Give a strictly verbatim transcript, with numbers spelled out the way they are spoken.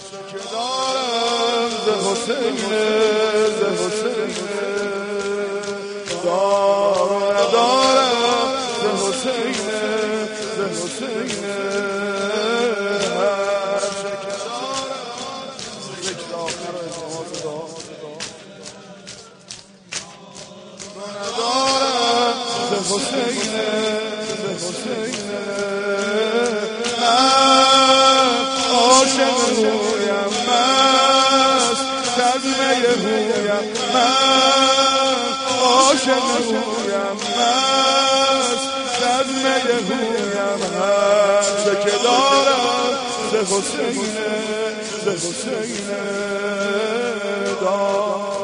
که دارم ز حسینه ز حسینه دار و ندارم ز حسینه ز حسینه هر چه که دارم ذکر آخر و اتحاد دار ندارم ز حسینه ز حسینه عاشق رویم مست کلمه رویم من عاشق رویم مست کلمه رویم هر چه که دارم ز حسینه ز حسینه دار